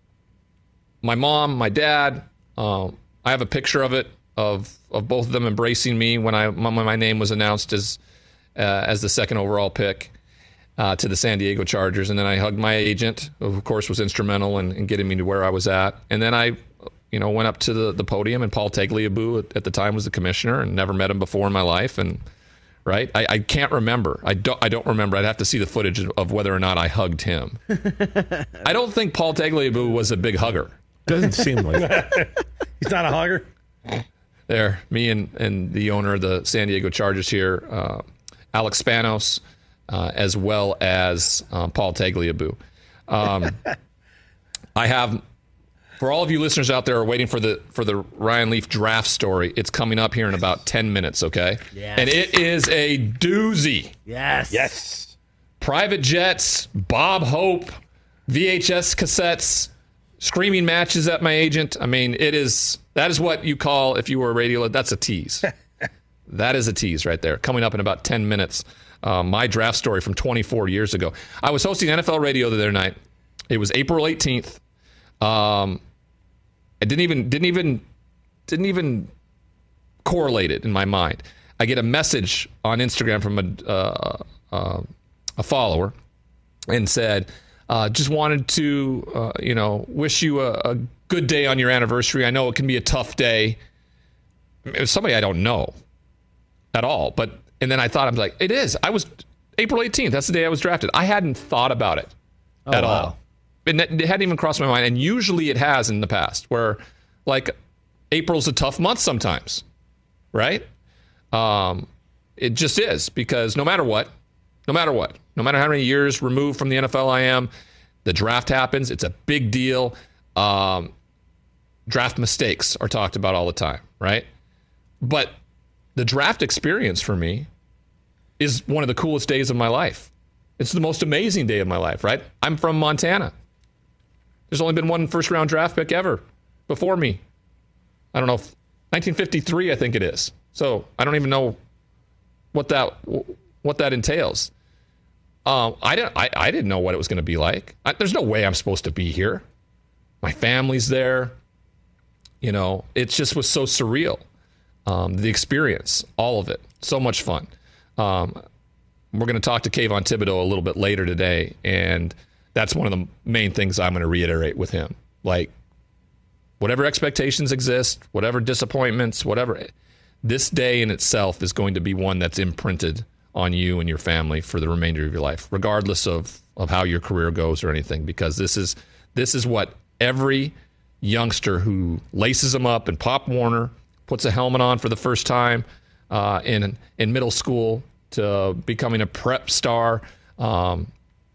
My mom, my dad. Um, I have a picture of it of of both of them embracing me when I when my name was announced as uh, as the second overall pick uh, to the San Diego Chargers, and then I hugged my agent, who of course was instrumental in, in getting me to where I was at, and then I, you know, went up to the, the podium, and Paul Tagliabue at, at the time was the commissioner, and never met him before in my life, and right? I, I can't remember. I don't. I don't remember. I'd have to see the footage of whether or not I hugged him. I don't think Paul Tagliabue was a big hugger. Doesn't seem like it. He's not a hugger. There, me and, and the owner of the San Diego Chargers here, uh, Alex Spanos, uh, as well as uh, Paul Tagliabue. Um, I have, for all of you listeners out there who are waiting for the for the Ryan Leaf draft story, it's coming up here in about ten minutes, okay? Yes. And it is a doozy. Yes. Yes. Private jets, Bob Hope, V H S cassettes, screaming matches at my agent. I mean, it is, that is what you call, if you were a radio, that's a tease. That is a tease right there. Coming up in about ten minutes, uh, my draft story from twenty-four years ago. I was hosting N F L radio the other night. It was April eighteenth. Um, I didn't even, didn't even, didn't even correlate it in my mind. I get a message on Instagram from a, uh, uh, a follower and said, Uh, just wanted to, uh, you know, wish you a, a good day on your anniversary. I know it can be a tough day. It was somebody I don't know at all. But, and then I thought, I'm like, it is. I was, April eighteenth, that's the day I was drafted. I hadn't thought about it oh, at wow. all. It, it hadn't even crossed my mind. And usually it has in the past, where, like, April's a tough month sometimes, right? Um, it just is, because no matter what, no matter what, no matter how many years removed from the N F L I am, the draft happens. It's a big deal. Um, draft mistakes are talked about all the time, right? But the draft experience for me is one of the coolest days of my life. It's the most amazing day of my life, right? I'm from Montana. There's only been one first-round draft pick ever before me. I don't know, nineteen fifty-three, I think it is. So I don't even know what that what that entails. Um, I didn't. I, I didn't know what it was going to be like. I, there's no way I'm supposed to be here. My family's there. You know, it just was so surreal. Um, the experience, all of it, so much fun. Um, we're going to talk to Kayvon Thibodeau a little bit later today, and that's one of the main things I'm going to reiterate with him. Like, whatever expectations exist, whatever disappointments, whatever, this day in itself is going to be one that's imprinted on you and your family for the remainder of your life, regardless of, of how your career goes or anything, because this is this is what every youngster who laces them up in Pop Warner, puts a helmet on for the first time uh, in in middle school, to becoming a prep star, um,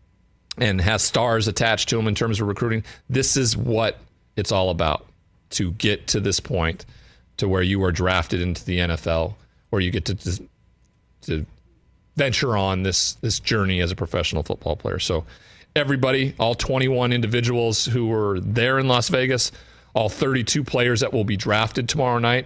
and has stars attached to him in terms of recruiting. This is what it's all about, to get to this point to where you are drafted into the N F L, where you get to to, to venture on this this journey as a professional football player. So everybody, all twenty-one individuals who were there in Las Vegas, all thirty-two players that will be drafted tomorrow night,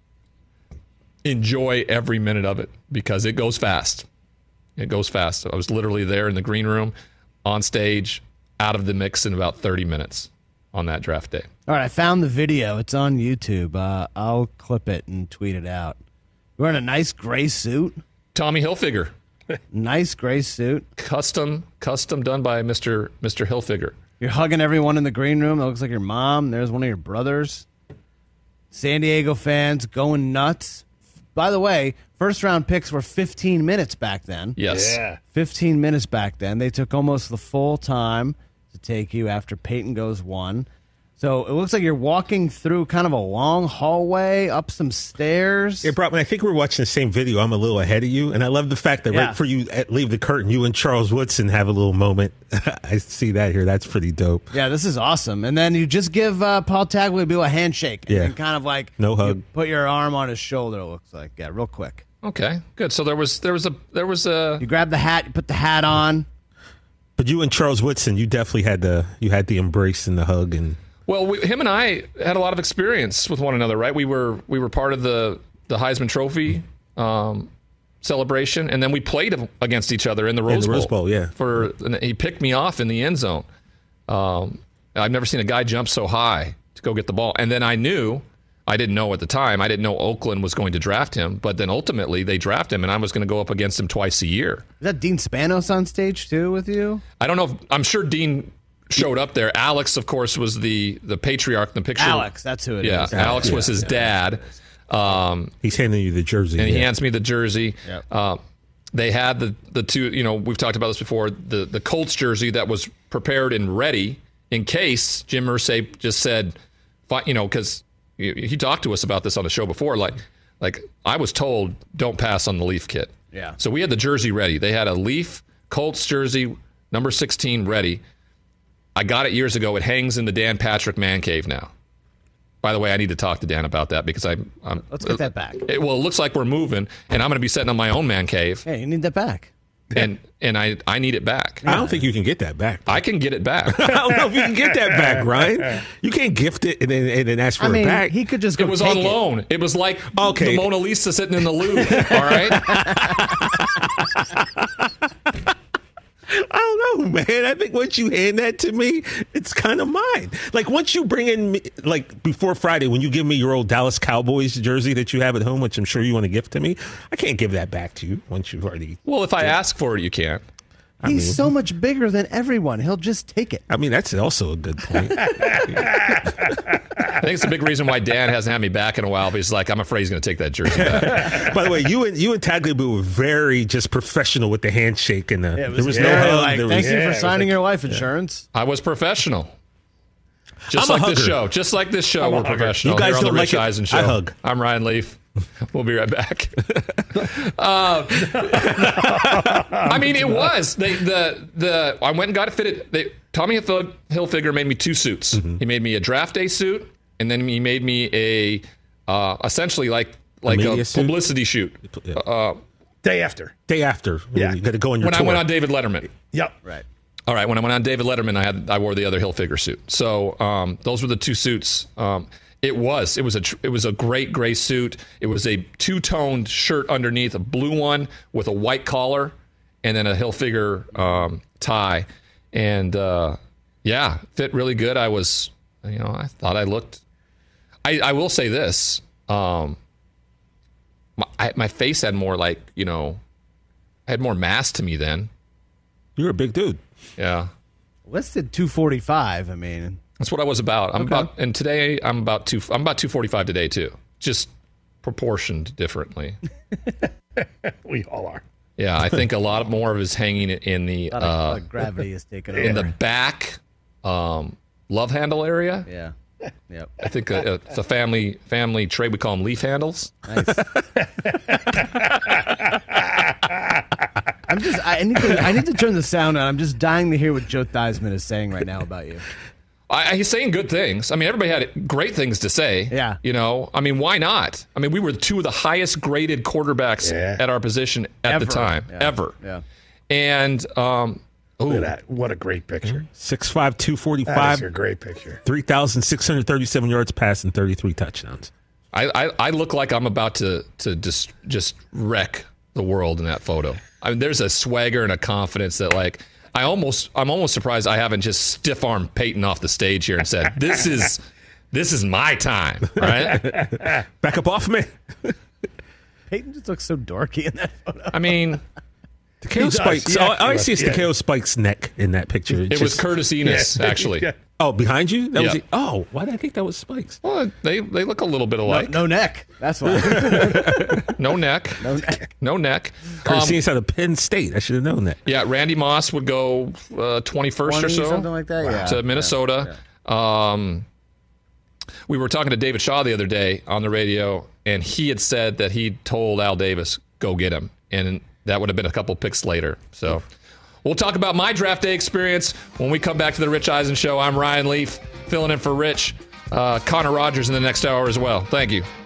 enjoy every minute of it, because it goes fast. It goes fast. I was literally there in the green room, on stage, out of the mix in about thirty minutes on that draft day. All right, I found the video. It's on YouTube. Uh, I'll clip it and tweet it out. You're wearing a nice gray suit. Tommy Hilfiger. Nice gray suit. Custom, custom done by Mister Mister Hilfiger. You're hugging everyone in the green room. That looks like your mom. There's one of your brothers. San Diego fans going nuts. By the way, first round picks were fifteen minutes back then. Yes. Yeah. fifteen minutes back then. They took almost the full time to take you after Peyton goes one. So it looks like you're walking through kind of a long hallway, up some stairs. Yeah, Brockman, I think we're watching the same video. I'm a little ahead of you, and I love the fact that Yeah. right before you leave the curtain, you and Charles Woodson have a little moment. I see that here. That's pretty dope. Yeah, this is awesome. And then you just give uh, Paul Tagliabue a handshake. And Yeah. then kind of like No hug. you put your arm on his shoulder, it looks like. Yeah, real quick. Okay, good. So there was there was a there was a You grab the hat, you put the hat on. But you and Charles Woodson, you definitely had the you had the embrace and the hug. And Well, we, him and I had a lot of experience with one another, right? We were we were part of the the Heisman Trophy um, celebration, and then we played against each other in the Rose in the Bowl. Rose Bowl, yeah. For and he picked me off in the end zone. Um, I've never seen a guy jump so high to go get the ball, and then I knew. I didn't know at the time. I didn't know Oakland was going to draft him, but then ultimately they draft him, and I was going to go up against him twice a year. Is that Dean Spanos on stage too with you? I don't know. If, I'm sure Dean showed up there. Alex, of course, was the the patriarch in the picture. Alex, that's who it yeah, is. yeah, Alex yeah, was his yeah. dad. Um, he's handing you the jersey. and yeah. he hands me the jersey. Yep. Uh, they had the, the two, you know, we've talked about this before, the, the Colts jersey that was prepared and ready in case Jim Irsay just said, you know, because he talked to us about this on the show before, like, like I was told, don't pass on the Leaf kit. Yeah. So we had the jersey ready. They had a Leaf Colts jersey, number sixteen, ready. I got it years ago. It hangs in the Dan Patrick Man Cave now. By the way, I need to talk to Dan about that because I, I'm. Let's get that back. It, well, it looks like we're moving, and I'm going to be sitting on my own man cave. Hey, you need that back. And and I, I need it back. I don't think you can get that back. I can get it back. I don't know if you can get that back, Ryan. You can't gift it and then, and then ask for I mean, it back. he could just go It was take on loan. It. it was like Okay. the Mona Lisa sitting in the Louvre. All right. I don't know, man. I think once you hand that to me, it's kind of mine. Like once you bring in, me, like before Friday, when you give me your old Dallas Cowboys jersey that you have at home, which I'm sure you want to gift to me, I can't give that back to you once you've already. Well, if I ask for it, you can't. I He's mean, so much bigger than everyone. He'll just take it. I mean, that's also a good point. I think it's a big reason why Dan hasn't had me back in a while. But he's like, I'm afraid he's going to take that jersey back. By the way, you and you and Tagliabue were very just professional with the handshake and the. Yeah, it was there was very, no hug. like, there thank was, you yeah, for it was signing like- your life insurance. I was professional. Just I'm a like this hugger. show. Just like this show, I'm a we're hugger. professional. You guys Here on the don't Rich like it? Eisen Show. I hug. I'm Ryan Leaf. We'll be right back. uh, I mean, it was they, the the. I went and got it fitted. They, Tommy Hilfiger made me two suits. Mm-hmm. He made me a draft day suit, and then he made me a uh, essentially like like a, media suit? publicity shoot. Yeah. Uh, Day after. Day after, Yeah. you got to go on your when tour. I went on David Letterman. Yep. Right. All right, when I went on David Letterman, I had I wore the other Hilfiger suit. So um, those were the two suits. Um, it was it was a tr- it was a great gray suit. It was a two toned shirt underneath, a blue one with a white collar, and then a Hilfiger um, tie. And uh, yeah, fit really good. I was, you know, I thought I looked. I, I will say this: um, my I, my face had more like you know, I had more mass to me then. You're a big dude. Yeah. Listed two forty-five. I mean, That's what I was about. I'm Okay. about, and today I'm about two. I'm about two forty-five today too, just proportioned differently. We all are. Yeah, I think a lot more of it is hanging in the a lot of, a lot uh, of gravity is taken in over. the back um, love handle area. Yeah. Yep. I think uh, it's a family family trade. We call them leaf handles. Nice. I'm just. I need to. I need to turn the sound on. I'm just dying to hear what Joe Theismann is saying right now about you. I, he's saying good things. I mean, everybody had great things to say. Yeah. You know, I mean, why not? I mean, we were two of the highest graded quarterbacks Yeah. at our position at Ever. the time, Yeah. ever. Yeah. And um, Look ooh, at that. What a great picture. six five, two That is forty-five, a great picture. three thousand six hundred thirty-seven yards passing, thirty-three touchdowns. I, I, I look like I'm about to to just just wreck the world in that photo. I mean, there's a swagger and a confidence that like I almost I'm almost surprised I haven't just stiff armed Peyton off the stage here and said this is this is my time, right? Back up off me. Peyton just looks so dorky in that photo. I mean, Takeo does. Spikes. Yeah, all, all I he see is was- yeah. Takeo Spikes' neck in that picture. it was Curtis Enos Yeah. actually. Yeah. Oh, behind you? That was Yeah. it? Oh, why did I think that was Spikes? Well, they they look a little bit no, alike. no neck. That's why. No neck. No neck. No neck. Curtis Um, Enos out of Penn State. I should have known that. yeah, Randy Moss would go uh, twenty-first or twenty, so, something like that, yeah. to Minnesota. Um, we were talking to David Shaw the other day on the radio, and he had said that he told Al Davis, go get him. And that would have been a couple picks later. So we'll talk about my draft day experience when we come back to the Rich Eisen Show. I'm Ryan Leaf, filling in for Rich. Uh, Connor Rogers in the next hour as well. Thank you.